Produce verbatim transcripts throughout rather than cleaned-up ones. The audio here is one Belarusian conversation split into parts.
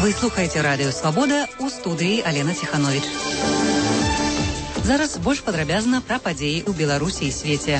Вы слухаете радио «Свобода», у студыі Алена Тиханович. Зараз больш падрабязна пра падзеі ў Беларусі і свеце.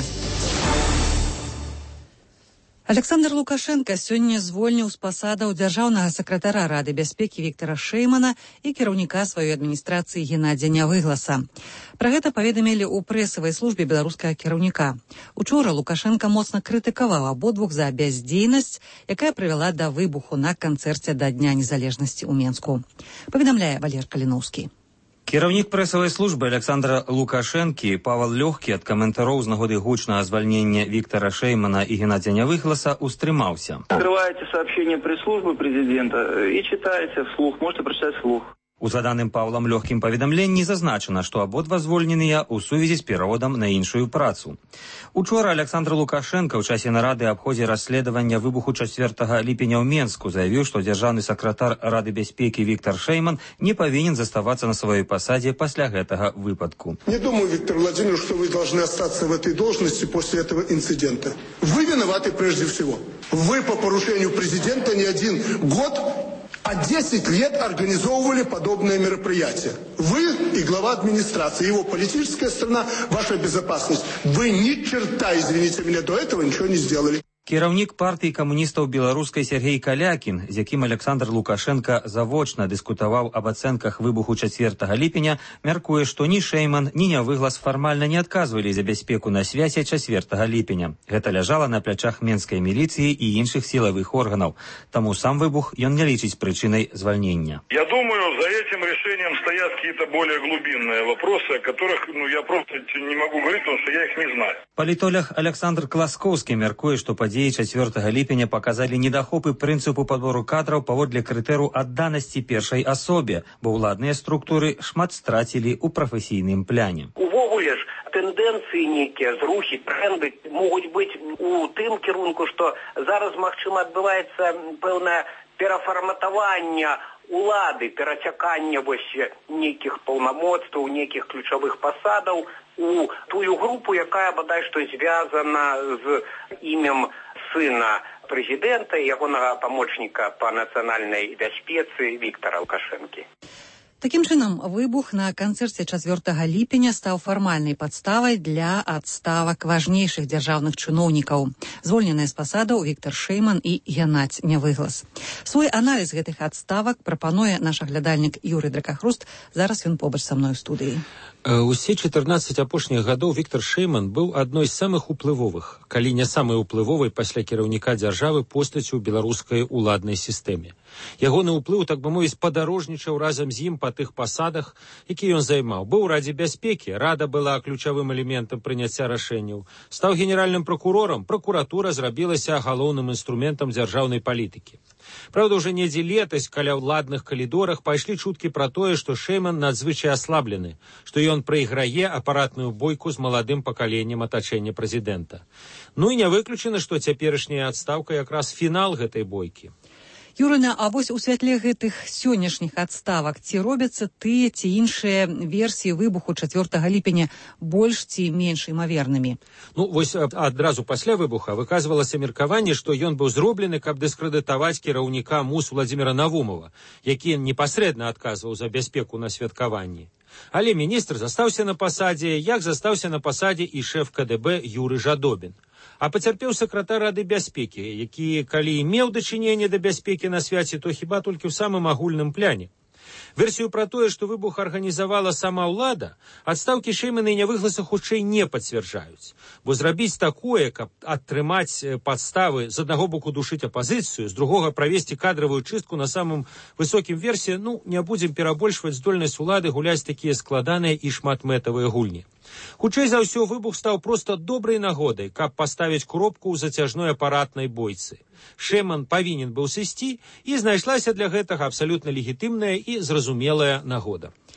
Александр Лукашенко сёння звольніў з пасадаў дзяржаўнага сакратара Рады бяспекі Віктара Шэймана і кіраўніка сваёй адміністрацыі Геннадзя Нявыгласа. Пра гэта паведамілі ў прэсавай службе беларускага кіраўніка. Учора Лукашенко моцна крытыкаваў абодвух за бяздзейнасць, якая прывяла да выбуху на канцэрце да Дня незалежнасці ў Менску. Паведамляе Валер Каліноўскі. Кіраўнік прэсавай службы Александра Лукашэнкі Павел Лёгкі ад каментароў з нагоды гучнага звальнення Виктора Шеймана и Геннадия Нявыгласа устрымаўся. Открываете сообщение пресс-службы президента и читаете вслух, можете прочитать вслух. У заданым Павлам Лёгкім паведамленні зазначана, што абодва звольненыя ў сувязі з пераводам на іншую працу. Учора Александр Лукашенко ў часе нарады аб ходзе расследавання выбуху чацвёртага ліпеня ў Менску заявіў, што дзяржаўны сакратар Рады бяспекі Виктор Шейман не павінен заставацца на сваёй пасадзе пасля гэтага выпадку. Не думаю, Виктор Владимирович, что вы должны остаться в этой должности после этого инцидента. Вы виноваты прежде всего. Вы по поручению президента не один год, а десять лет организовывали подобное мероприятие. Вы и глава администрации, его политическая сторона, ваша безопасность. Вы ни черта, извините меня, до этого ничего не сделали. Кіраўнік партыі камуністаў беларускай Сергей Калякін, з якім Александр Лукашенко завочна дыскутаваў аб ацэнках выбуху чацвёртага ліпеня, мяркуе, што ні Шейман, ні Нявыглас фармальна не адказвалі за бяспеку на свяце чацвёртага ліпеня. Гэта ляжала на плячах менскай міліцыі і іншых сілавых органаў. Таму сам выбух ён не лічыць прычынай звальнення. Я думаю, за этим решением стоят какие-то более глубинные вопросы, о которых ну, я просто не могу говорить, потому что я их не знаю. Палітолог Александр Класкоўскі мяркуе, што падзеі чацвёртага ліпеня показалі недахопы прынцыпу падбору кадраў паводле крытэру адданасці першай асобе, бо ўладныя структуры шмат страцілі ў прафесійным пляне. Увогуле ж тэндэнцыі нейкія, зрухі, тренды могуць быць у тым кірунку, што зараз, магчыма, адбываецца пэўнае перафарматаванне улады, перацяканне вось нейкіх паўнамоцтваў, нейкіх ключавых пасадаў у тую групу, якая бадай што звязана з імем сына президента и его помощника по национальной бяспецы Виктора Лукашенки. Такім чынам, выбух на канцэрце чацвёртага ліпеня стаў фармальнай падставай для адставак важнейшых дзяржаўных чыноўнікаў. Звольненыя з пасадаў Віктар Шэйман і Геннадзь Нявыглас. Свой аналіз гэтых адставак прапануе наш аглядальнік Юрый Дракахруст. Зараз ён побач са мной у студыі. Усе чатырнаццаць апошніх гадоў Віктар Шэйман быў адной з самых уплывовых, калі не самай уплывовай пасля кіраўніка дзяржавы постаццю ў беларускай уладнай сістэме. Ягоны ўплыў, так бы мовіць, падарожнічаў разам з ім па тых пасадах, які ён займаў. Быў у Радзе бяспекі, Рада была ключавым элементам прыняцця рашэнняў. Стаў генеральным пракурорам, пракуратура зрабілася галоўным інструментам дзяржаўнай палітыкі. Правда, уже недзе летась каля ўладных калідорах пайшлі чуткі пра тое, што Шэйман надзвычай аслаблены, што ён прайграе апаратную бойку з маладым пакаленнем атачэння прэзідэнта. Ну і не выключана, што цяперашняя адстаўка якраз фінал гэтай бойкі. Юрына, а вось у святле гэтых сённяшніх адставак ці робяцца тыя ці іншыя версіі выбуху чацвёртага ліпеня больш ці менш імавернымі? Ну, вось адразу пасля выбуха выказвалася меркаванне, што ён быў зроблены, каб дыскрэдытаваць кіраўніка МУС Владзіміра Навумова, які непасрэдна адказваў за бяспеку на святкаванні. Але міністр застаўся на пасадзе, як застаўся на пасадзе і шэф ка дэ бэ Юры Жадобін. А пацярпеў сакратар Рады бяспекі, які, калі меў дачыненне да бяспекі на свяце, то хіба толькі ў самым агульным пляне. Версію пра тое, што выбух арганізавала сама ўлада, адстаўкі Шэймана і Нявыгласа хутчэй не пацвярджаюць. Бо зрабіць такое, каб атрымаць падставы з аднаго боку душыць апазіцыю, з другога правесці кадравую чыстку на самым высокім версе, ну, не будзем перабольшваць здольнасць улады гуляць такія складаныя і шматмэтавыя гульні. Хутчэй за ўсё, выбух стаў проста добрай нагодай, каб паставіць кропку ў зацяжной апаратнай бойцы. Шэйман павінен быў сысці, і знайшлася для гэтага абсалютна легітымная і зразумелая нагода.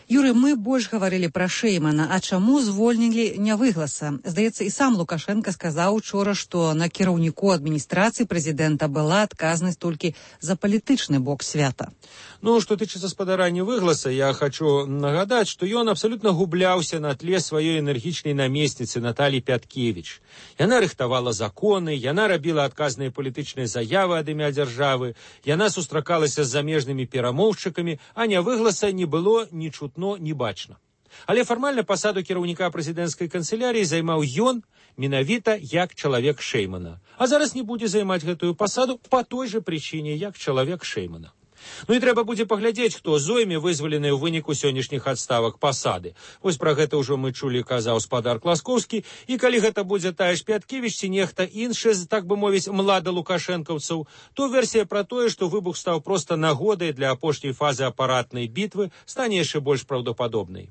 Юры, мы больш гаварылі пра Шэймана, а чаму звольнілі Нявыгласа? Здаецца, і сам Лукашенко сказаў учора, што на кіраўніку адміністрацыі прэзідэнта была адказнасць толькі за палітычны бок свята. Ну, што тычыцца спадара Нявыгласа, я хочу нагадаць, што ён абсалютна губляўся на тле сваёй энергічнай намесніцы Наталі Пяткевіч. Яна рыхтавала законы, яна рабіла адказныя палітычныя заявы ад імя дзяржавы, яна сустракалася з замежнымі перамоўшчыкамі, а Нявыгласа не было ні чутно, ні бачна. Але фармальна пасаду кіраўніка прэзідэнцкай канцылярыі займаў ён менавіта як чалавек Шэймана. А зараз не будзе займаць гэтую пасаду па той жа прычыне, як чалавек Шэймана. Ну і трэба будзе паглядзець, хто зойме вызваленыя ў выніку сённяшніх адставак пасады. Вось пра гэта ўжо мы чулі, казаў спадар Класкоўскі, і калі гэта будзе тая ж Пяткевіч ці нехта іншы, так бы мовіць, млада лукашэнкаўцаў, то версія пра тое, што выбух стаў проста нагодай для апошняй фазы апаратнай бітвы, стане яшчэ больш праўдападобнай.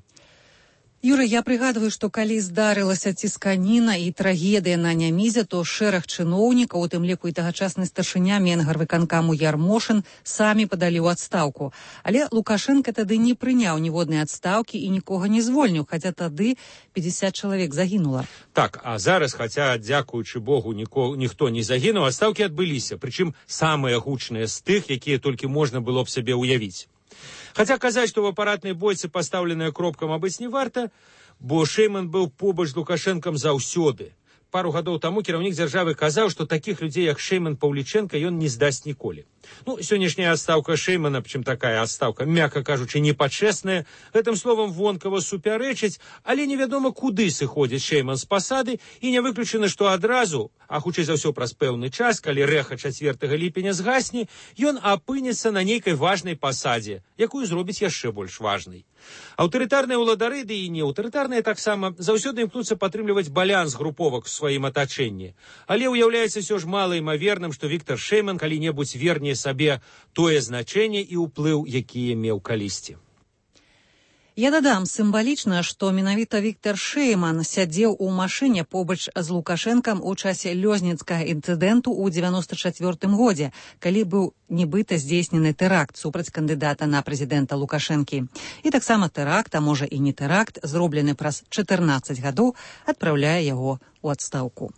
Юра, я прыгадваю, што калі здарылася цісканіна і трагедыя на Нямізе, то шэраг чыноўнікаў, у тым ліку і тагачасны старшыня Менгарвыканкаму Ярмошын, самі падалі ў адстаўку. Але Лукашенко тады не прыняў ніводнай адстаўкі і нікога не звольніў, хаця тады пятьдесят чалавек загінула. Так, а зараз, хаця, дзякуючы Богу, ніко, ніхто не загінуў, адстаўкі адбыліся, прычым самыя гучныя з тых, якія толькі можна было б сабе ўявіць. Хаця казаць, што в апаратнай бойцы пастаўленая кропка, мабыць, не варта, бо Шэйман быў побач з Лукашэнкам заўсёды. Пару гадоў таму кіраўнік дзяржавы казаў, што такіх людзей, як Шэйман Паўлічэнка, ён не здасць ніколі. Ну, сённяшняя адстаўка Шэймана, прычым такая адстаўка, мякка кажучы, непачэсная, гэтым словам вонкава супярэчыць, але невядома, куды сыходзіць Шэйман з пасады, і не выключана, што адразу, а хутчэй за ўсё праз пэўны час, калі рэха чацвёртага ліпеня згасне, ён апынецца на нейкай важнай пасадзе, якую зробіць яшчэ больш важнай. Аўтарытарныя ўладары, ды і не аўтарытарныя таксама, заўсёды імкнуцца падтрымліваць баланс груповак у сваім атачэнні. Але ўяўляецца ўсё ж малаімаверным, што Віктар Шэйман калі-небудзь верне сабе тое значэнне і ўплыў, якія меў калісьці. Я дадам сімвалічна, што менавіта Віктар Шэйман сядзеў у машыне побач з Лукашэнкам у часе лёзніцкага інцыдэнту ў дзевяноста чацвёртым годзе, калі быў нібыта здзейснены тэракт супраць кандыдата на прэзідэнта Лукашэнкі. І таксама тэракт, а можа і не тэракт, зроблены праз чатырнаццаць гадоў, адпраўляе яго ў адстаўку.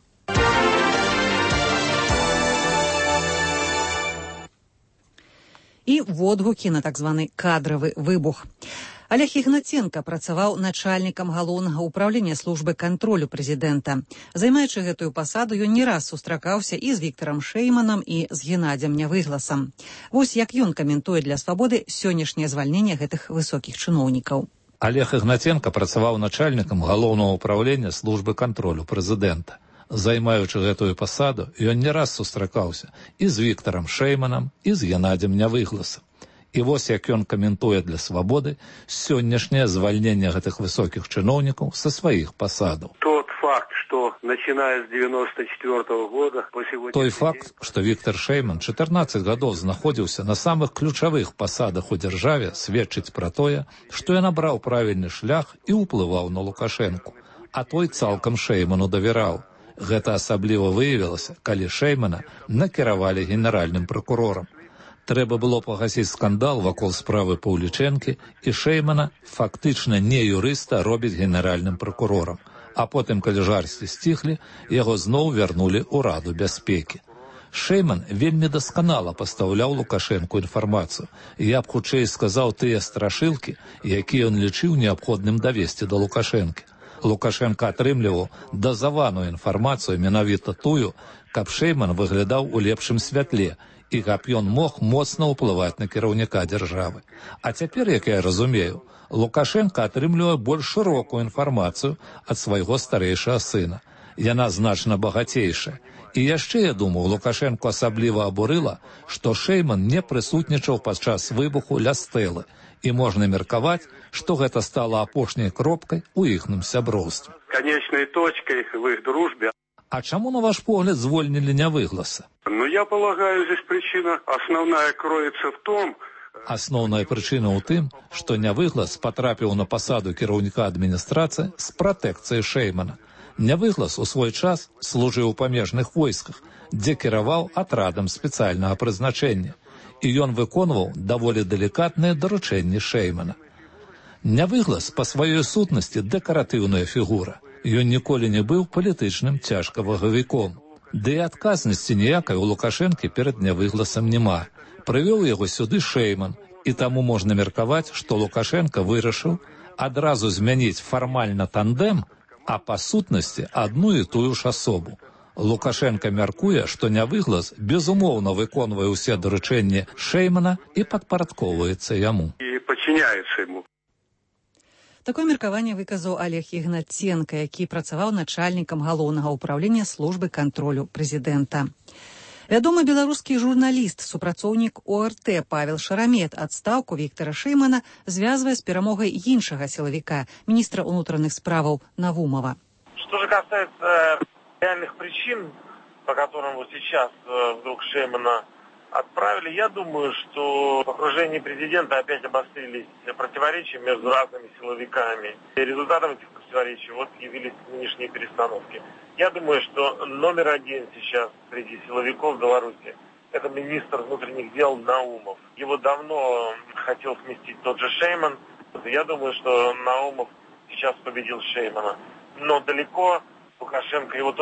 І водгукі на так званы кадравы выбух. Олег Ігнаценка працаваў начальнікам галоўнага ўправлення службы кантролю прэзідэнта. Займаючы гэтую пасаду, ён не раз сустракаўся і з Віктарам Шэйманам, і з Геннадзем Нявыгласам. Вось як ён каментуе для «Свабоды» сённяшняе звальненне гэтых высокіх чыноўнікаў. Олег Ігнаценка працаваў начальнікам галоўнага ўправлення службы кантролю прэзідэнта. Займаючы гэтую пасаду, ён не раз сустракаўся і з Віктарам Шэйманам, і з Геннадзем Нявыгласам. І вось як ён каментуе для «Свабоды» сённяшняе звальненне гэтых высокіх чыноўнікаў са сваіх пасадаў. Тот факт, что начиная с девяносто четвёртого года по сегодня... Той факт, што Віктар Шэйман чатырнаццаць гадоў знаходзіўся на самых ключавых пасадах у дзяржаве, сведчыць пра тое, што ён абраў правільны шлях і ўплываў на Лукашэнку. А той цалкам Шэйману давяраў. Гэта асабліва выявілася, калі Шэймана накіравалі генеральным пракурорам. Трэба было пагасіць скандал вакол справы Паўлічэнкі, і Шэймана фактычна не юрыста робіць генеральным пракурорам. А потым, калі жарсці сціхлі, яго зноў вярнулі ў Раду бяспекі. Шэйман вельмі дасканала пастаўляў Лукашэнку інфармацыю. Я б хутчэй сказаў тыя страшылкі, якія ён лічыў неабходным давесці да Лукашэнкі. Лукашенко атрымліваў дазаваную інфармацыю, менавіта тую, каб Шэйман выглядаў у лепшым святле, і каб ён мог моцна ўплываць на кіраўніка дзяржавы. А цяпер, як я разумею, Лукашенко атрымлівае больш шырокую інфармацыю ад свайго старэйшага сына. Яна значна багацейшая. І яшчэ, я думаю, Лукашенко асабліва абурыла, што Шэйман не прысутнічаў падчас выбуху ля стэлы, і можна меркаваць, што гэта стала апошняй кропкай у іхным сяброўстве. Конечной точкой в их дружбе. А чаму, на ваш погляд, звольнілі Нявыгласа? Ну, я полагаю, здесь причина основная кроется в том... Асноўная прычына ў тым, што Нявыглас патрапіў на пасаду кіраўніка адміністрацыі з пратэкцыяй Шэймана. Нявыглас у свой час служыў у памежных войсках, дзе кіраваў атрадам спецыяльнага прызначэння, і ён выконваў даволі далікатныя даручэнні Шэймана. Нявыглас па сваёй сутнасці дэкаратыўная фігура. Ён ніколі не быў палітычным цяжкавагавіком. Ды і адказнасці ніякай у Лукашэнкі перад Нявыгласам няма. Прывёў яго сюды Шэйман, і таму можна меркаваць, што Лукашенка вырашыў адразу змяніць фармальна тандэм, а па сутнасці адну і тую ж асобу. Лукашенка мяркуе, што Нявыглас безумоўна выконвае ўсе даручэнні Шэймана і падпарадковваецца яму. І падчыняецца яму. Такое меркаванне выказаў Олег Ігнаценка, які працаваў начальнікам галоўнага ўправлення службы кантролю прэзідэнта. Вядомы беларускі журналіст, супрацоўнік О Р Т Павел Шарамет адстаўку Віктара Шэймана звязвае з перамогай іншага сілавіка, міністра ўнутраных справаў Навумова. Что же касается реальных причин, по которым вот сейчас вдруг Шэймана отправили, я думаю, что в окружении президента опять обострились противоречия между разными силовиками. И результатом этих противоречий вот явились нынешние перестановки. Я думаю, что номер один сейчас среди силовиков в Беларуси – это министр внутренних дел Наумов. Его давно хотел сместить тот же Шэйман. Я думаю, что Наумов сейчас победил Шэймана. Но далеко Лукашенко его